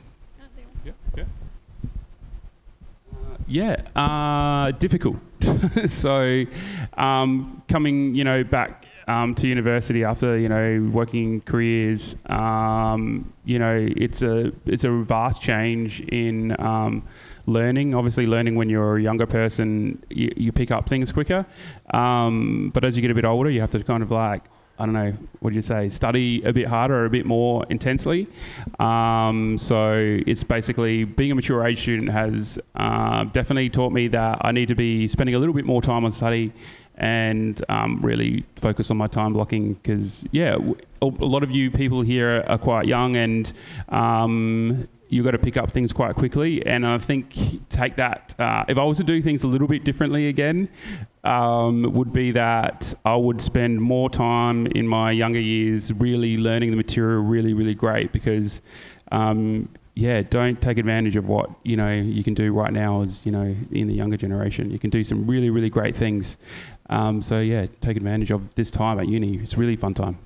Difficult. So coming, you know, back to university after, you know, working careers, you know, it's a vast change in learning. Obviously, learning when you're a younger person, you pick up things quicker. But as you get a bit older, you have to kind of like, I don't know, what do you say, study a bit harder or a bit more intensely. So it's basically, being a mature age student has definitely taught me that I need to be spending a little bit more time on study and really focus on my time blocking, because, yeah, a lot of you people here are quite young, and you've got to pick up things quite quickly. And I think take that, if I was to do things a little bit differently again, would be that I would spend more time in my younger years really learning the material really, really great, because don't take advantage of what, you know, you can do right now as, you know, in the younger generation. You can do some really, really great things. Take advantage of this time at uni. It's a really fun time.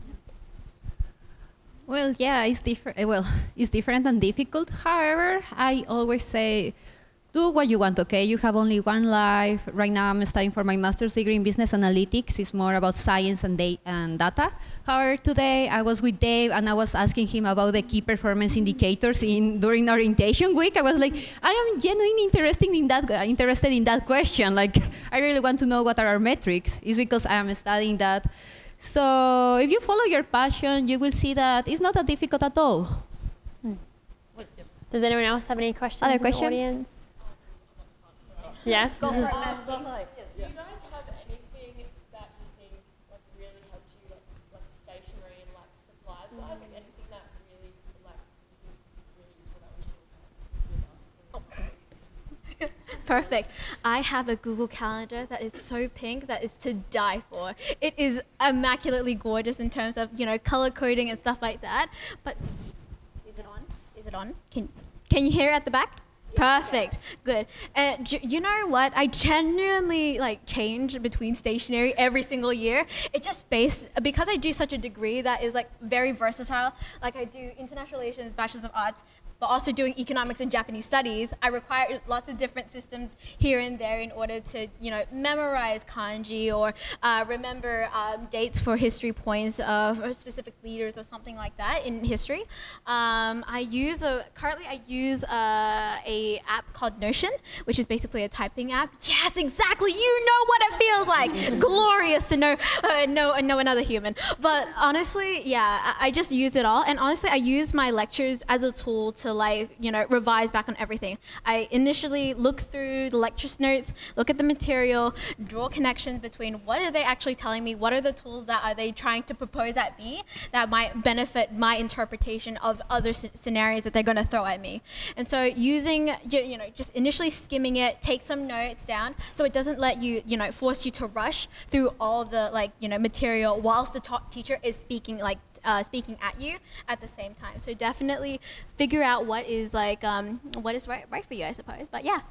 Well, yeah, it's different. Well, it's different and difficult. However, I always say, do what you want, okay? You have only one life. Right now, I'm studying for my master's degree in business analytics. It's more about science and data. However, today I was with Dave, and I was asking him about the key performance indicators during orientation week. I was like, I am genuinely interested in that question. Like, I really want to know what are our metrics. It's because I am studying that. So if you follow your passion, you will see that it's not that difficult at all. Does anyone else have any questions? Other in questions? The audience? Yeah? Go for it. Do you guys have anything that you think like really helped you like stationery and like supplies wise? Like anything that really like you think is really useful that we should with us? Perfect. I have a Google Calendar that is so pink that is to die for. It is immaculately gorgeous in terms of, you know, color coding and stuff like that. But is it on? Is it on? Can you hear it at the back? Perfect. Good. You know what? I genuinely like change between stationery every single year. It's just because I do such a degree that is like very versatile. Like I do international relations, bachelor's of arts, but also doing economics and Japanese studies. I require lots of different systems here and there in order to, you know, memorize kanji or remember dates for history points of specific leaders or something like that in history. Currently I use a app called Notion, which is basically a typing app. Yes, exactly. You know what it feels like. Glorious to know another human. But honestly, yeah, I just use it all. And honestly, I use my lectures as a tool to, like, you know, revise back on everything. I initially look through the lecture notes, look at the material, draw connections between what are they actually telling me, what are the tools that are they trying to propose at me that might benefit my interpretation of other scenarios that they're going to throw at me. And so using, you know, just initially skimming it, take some notes down so it doesn't let you, you know, force you to rush through all the, like, you know, material whilst the teacher is speaking, like, speaking at you at the same time. So definitely figure out what is right for you, I suppose. But yeah.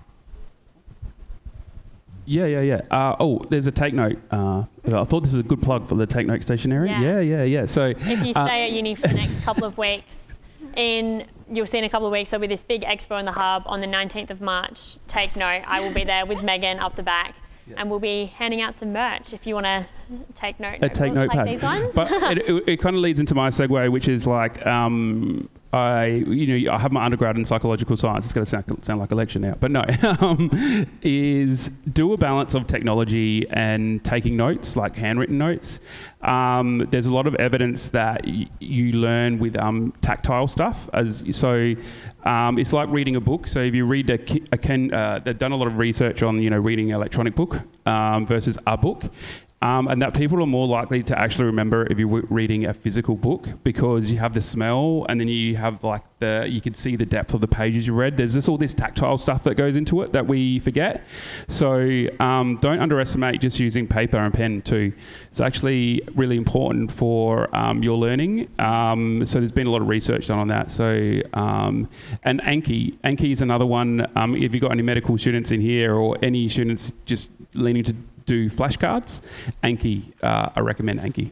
Yeah. There's a Take Note. I thought this was a good plug for the Take Note stationery. Yeah. So if you stay at uni for the next couple of weeks, you'll see in a couple of weeks there'll be this big expo in the hub on the 19th of March. Take note. I will be there with Megan up the back. And we'll be handing out some merch if you want to take note. A take note pad. These ones. But it kind of leads into my segue, which is like I have my undergrad in psychological science. It's going to sound like a lecture now, but no. Is do a balance of technology and taking notes, like handwritten notes. There's a lot of evidence that you learn with tactile stuff. It's like reading a book. So if you read they've done a lot of research on reading an electronic book versus a book. And that people are more likely to actually remember if you're reading a physical book because you have the smell and then you have you can see the depth of the pages you read. There's all this tactile stuff that goes into it that we forget. So don't underestimate just using paper and pen too. It's actually really important for your learning. So there's been a lot of research done on that. So and Anki is another one. If you've got any medical students in here or any students just leaning to do flashcards, Anki, I recommend Anki.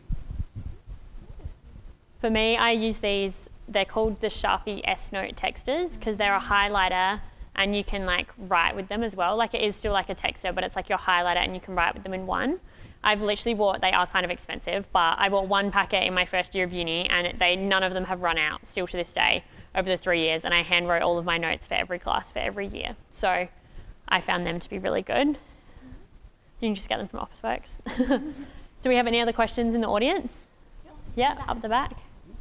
For me, I use these, they're called the Sharpie S-Note texters because they're a highlighter and you can write with them as well. It is still like a texter, but it's like your highlighter and you can write with them in one. I've literally they are kind of expensive, but I bought one packet in my first year of uni and none of them have run out still to this day over the 3 years, and I hand wrote all of my notes for every class for every year. So I found them to be really good. You can just get them from Officeworks. Do we have any other questions in the audience? Yeah, up the back.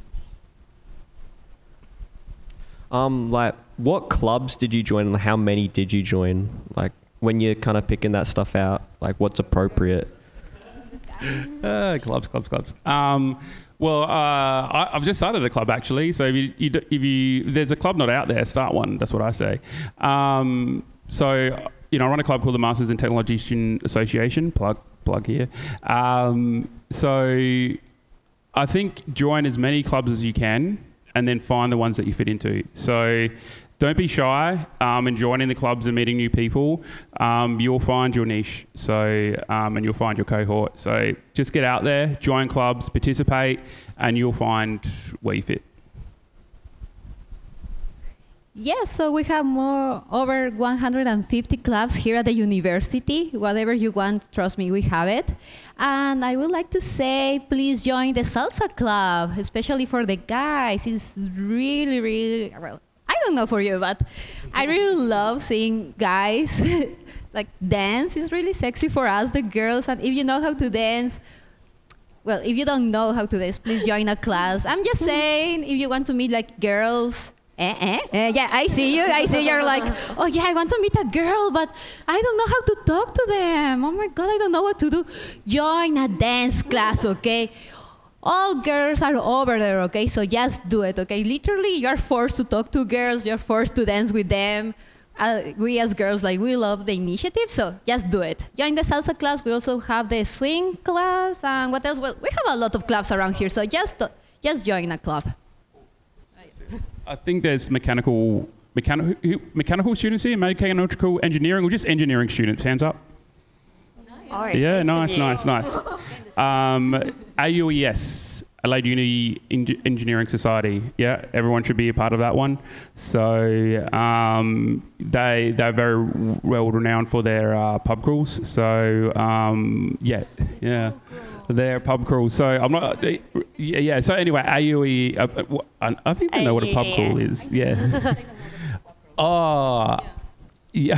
What clubs did you join and how many did you join? When you're kind of picking that stuff out, what's appropriate? Clubs. I've just started a club actually. So if there's a club not out there, start one. That's what I say. I run a club called the Masters in Technology Student Association. Plug here. So I think join as many clubs as you can, and then find the ones that you fit into. So don't be shy in joining the clubs and meeting new people. You'll find your niche. And you'll find your cohort. So just get out there, join clubs, participate, and you'll find where you fit. Yes, so we have over 150 clubs here at the university. Whatever you want, trust me, we have it. And I would like to say, please join the salsa club, especially for the guys. It's really, really, well, I don't know for you, but I really love seeing guys dance. It's really sexy for us, the girls. And if you know how to dance, well, if you don't know how to dance, please join a class. I'm just saying, if you want to meet girls, yeah, I see you. You're like, oh yeah, I want to meet a girl, but I don't know how to talk to them. Oh my God, I don't know what to do. Join a dance class, okay? All girls are over there, okay? So just do it, okay? Literally, you're forced to talk to girls. You're forced to dance with them. We as girls, we love the initiative, so just do it. Join the salsa class. We also have the swing class. And what else? Well, we have a lot of clubs around here, so just join a club. I think there's mechanical students here, mechanical engineering, or just engineering students. Hands up. Nice. Yeah, nice. AUES, Adelaide Uni Engineering Society. Yeah, everyone should be a part of that one. So they're very well renowned for their pub crawls. So yeah. They're pub crawls. So I'm not. Yeah. So anyway, AUE. I think they know what a pub crawl is. Yeah. Oh. Yeah.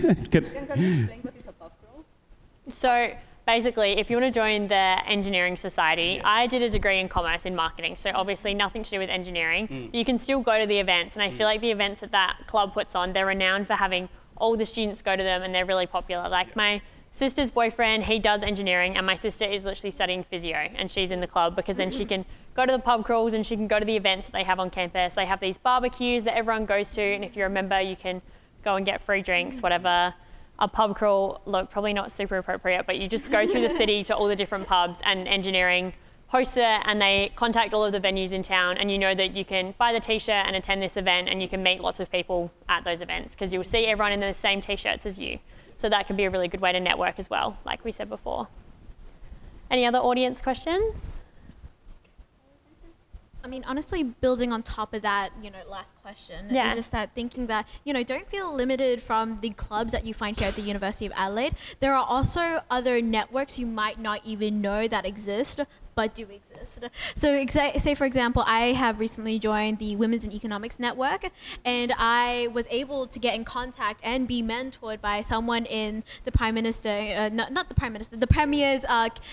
So basically, if you want to join the engineering society, I did a degree in commerce in marketing, so obviously nothing to do with engineering. You can still go to the events, and I feel like the events that club puts on, they're renowned for having all the students go to them, and they're really popular. My sister's boyfriend, he does engineering, and my sister is literally studying physio, and she's in the club because then she can go to the pub crawls and she can go to the events that they have on campus. They have these barbecues that everyone goes to, and if you're a member, you can go and get free drinks, whatever. A pub crawl, look, probably not super appropriate, but you just go through the city to all the different pubs, and engineering host it and they contact all of the venues in town, and you know that you can buy the t-shirt and attend this event, and you can meet lots of people at those events because you'll see everyone in the same t-shirts as you. So that can be a really good way to network as well, like we said before. Any other audience questions? I mean, honestly, building on top of that, last question, is just that thinking that, don't feel limited from the clubs that you find here at the University of Adelaide. There are also other networks you might not even know that exist, but do exist. So say, for example, I have recently joined the Women's in Economics Network, and I was able to get in contact and be mentored by someone in the Prime Minister, not the Prime Minister, the Premier's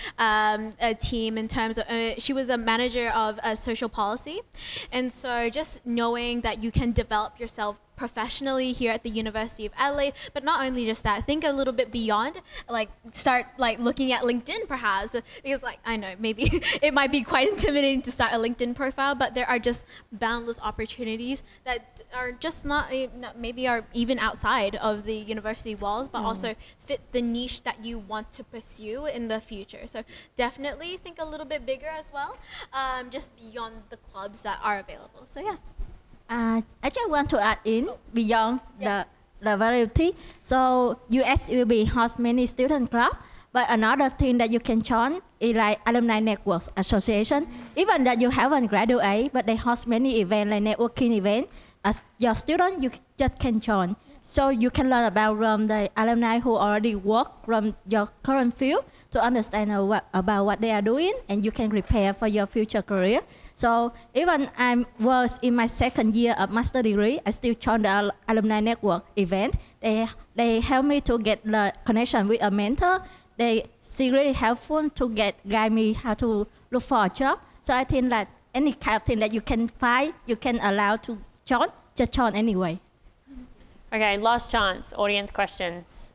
team in terms of, she was a manager of social policy. And so just knowing that you can develop yourself professionally here at the University of Adelaide, but not only just that, think a little bit beyond, start looking at LinkedIn perhaps, because I know maybe it might be quite intimidating to start a LinkedIn profile, but there are just boundless opportunities that are just not maybe are even outside of the university walls, but also fit the niche that you want to pursue in the future. So definitely think a little bit bigger as well, just beyond the clubs that are available. So yeah. I just want to add in beyond the variety. So US will be host many student club, but another thing that you can join is like alumni networks association. Even that you haven't graduated, but they host many events like networking event. As your student, you just can join. So you can learn about the alumni who already work from your current field to understand about what they are doing, and you can prepare for your future career. So even I was in my second year of master degree, I still joined the alumni network event. They help me to get the connection with a mentor. They see really helpful to guide me how to look for a job. So I think that any kind of thing that you can find, you can allow to join, just join anyway. Okay, last chance, audience questions.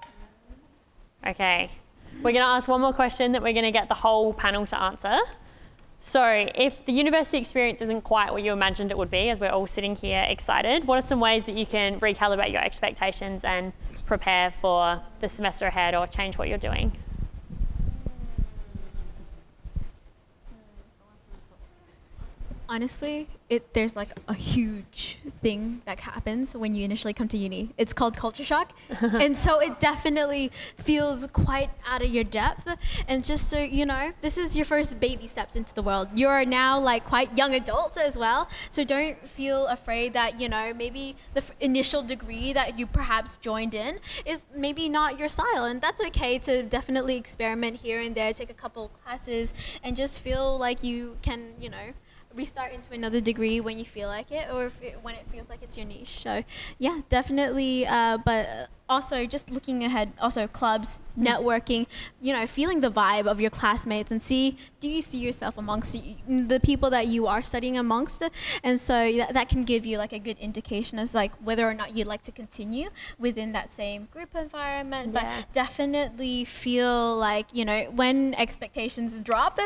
Okay, we're going to ask one more question that we're going to get the whole panel to answer. So if the university experience isn't quite what you imagined it would be, as we're all sitting here excited, what are some ways that you can recalibrate your expectations and prepare for the semester ahead or change what you're doing? Honestly, there's a huge thing that happens when you initially come to uni. It's called culture shock. And so it definitely feels quite out of your depth. And just so you know, this is your first baby steps into the world. You're now quite young adults as well. So don't feel afraid that, maybe the initial degree that you perhaps joined in is maybe not your style. And that's okay to definitely experiment here and there, take a couple classes, and just feel like you can, restart into another degree when you feel like it, or when it feels like it's your niche. So yeah, definitely, but also just looking ahead, also clubs, networking, feeling the vibe of your classmates and do you see yourself amongst the people that you are studying amongst? And so that can give you a good indication as whether or not you'd like to continue within that same group environment. But definitely feel when expectations drop,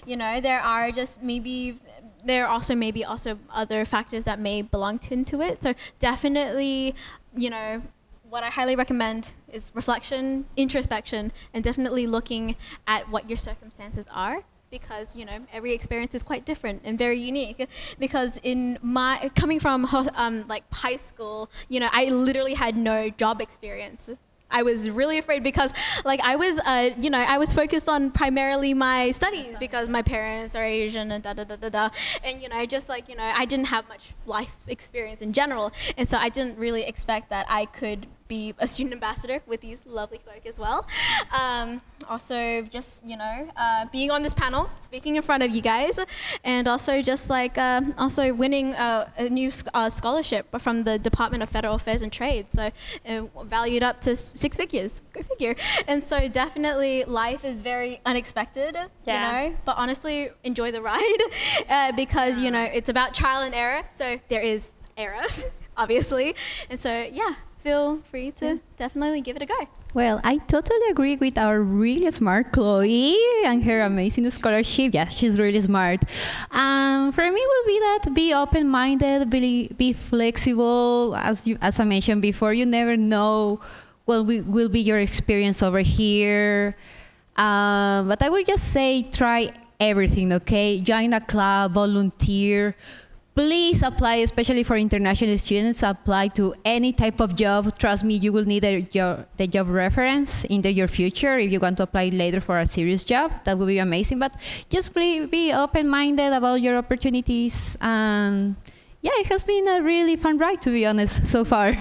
there are also maybe other factors that may belong into it. So definitely, what I highly recommend is reflection, introspection, and definitely looking at what your circumstances are, because every experience is quite different and very unique. Because in my coming from high school, I literally had no job experience. I was really afraid because I was focused on primarily my studies because my parents are Asian and and I didn't have much life experience in general, and so I didn't really expect that I could be a student ambassador with these lovely folk as well. Also just being on this panel, speaking in front of you guys, and also just also winning a new scholarship from the Department of Federal Affairs and Trade, so valued up to 6 figures. Go figure. And so definitely life is very unexpected, but honestly enjoy the ride, because it's about trial and error, so there is error obviously, and so yeah, feel free to definitely give it a go. Well, I totally agree with our really smart Chloe and her amazing scholarship. Yeah, she's really smart. For me, would be that be open-minded, be flexible. As I mentioned before, you never know what will be your experience over here. But I would just say try everything, okay? Join a club, volunteer. Please apply, especially for international students, apply to any type of job. Trust me, you will need the job reference in your future if you want to apply later for a serious job. That would be amazing. But just please be open-minded about your opportunities. And yeah, it has been a really fun ride, to be honest, so far.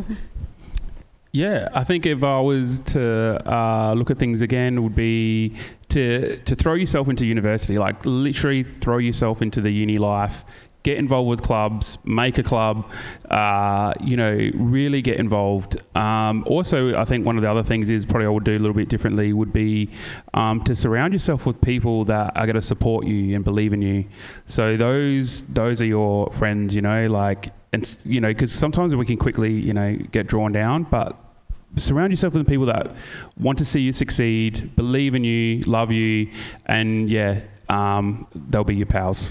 Yeah, I think if I was to look at things again, it would be to throw yourself into university, like literally throw yourself into the uni life. Get involved with clubs, make a club, really get involved. Also, I think one of the other things is probably I would do a little bit differently would be to surround yourself with people that are going to support you and believe in you. So those are your friends, because sometimes we can quickly, get drawn down, but surround yourself with people that want to see you succeed, believe in you, love you, and they'll be your pals.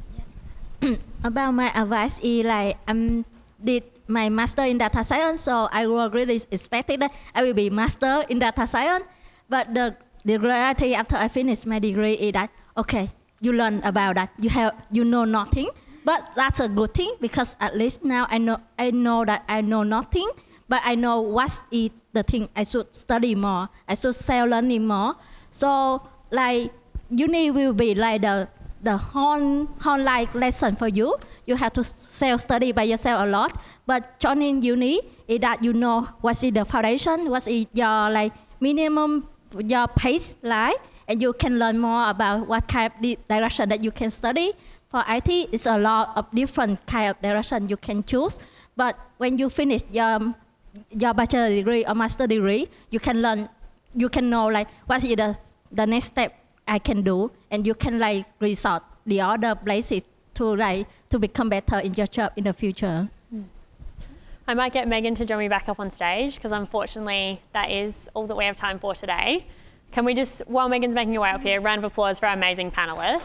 About my advice is did my master in data science, so I was really expecting that I will be master in data science. But the reality after I finish my degree is that okay, you learn about that, you know nothing, but that's a good thing because at least now I know that I know nothing, but I know what is the thing I should study more, I should self-learning more. So uni will be like the whole like lesson for you. You have to self-study by yourself a lot. But joining uni is that you know what is the foundation, what is your minimum, your pace and you can learn more about what kind of direction that you can study. For IT, it's a lot of different kind of direction you can choose. But when you finish your bachelor degree or master degree, you can learn, you can know what is the next step I can do, and you can resort the other places to become better in your job in the future. I might get Megan to join me back up on stage because unfortunately that is all that we have time for today. Can we just, while Megan's making her way up here, round of applause for our amazing panellists.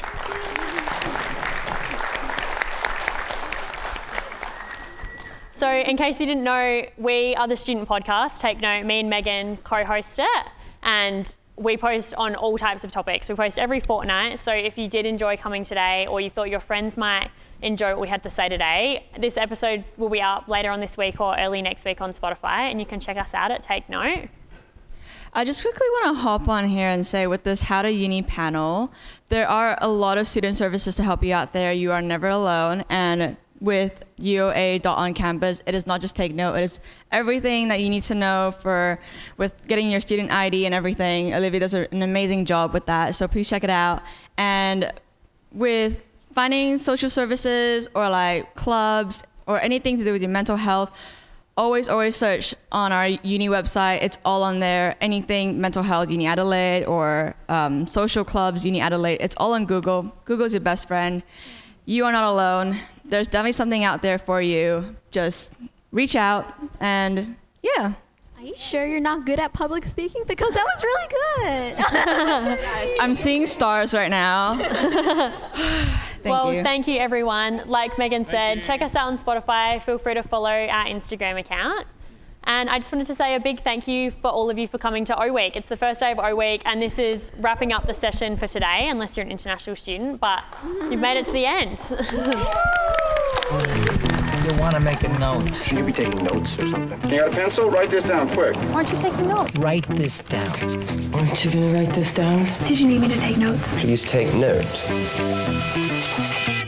So in case you didn't know, we are the Student Podcast. Take note, me and Megan co-host it, and we post on all types of topics. We post every fortnight, so if you did enjoy coming today or you thought your friends might enjoy what we had to say today, this episode will be up later on this week or early next week on Spotify, and you can check us out at Take Note. I just quickly want to hop on here and say with this How to Uni panel, there are a lot of student services to help you out there. You are never alone, and with UOA.on campus, it is not just Take Note, it is everything that you need to know with getting your student ID and everything. Olivia does an amazing job with that, so please check it out. And with finding social services or clubs or anything to do with your mental health, always search on our uni website. It's all on there. Anything mental health, Uni Adelaide, or social clubs, Uni Adelaide, it's all on Google. Google's your best friend. You are not alone. There's definitely something out there for you. Just reach out and yeah. Are you sure you're not good at public speaking? Because that was really good. Guys, I'm seeing stars right now. Thank you everyone. Like Megan said, check us out on Spotify. Feel free to follow our Instagram account. And I just wanted to say a big thank you for all of you for coming to O Week. It's the first day of O Week, and this is wrapping up the session for today, unless you're an international student, but you've made it to the end. You want to make a note. Should you be taking notes or something? You got a pencil? Write this down quick. Aren't you taking notes? Write this down. Aren't you going to write this down? Did you need me to take notes? Please take note.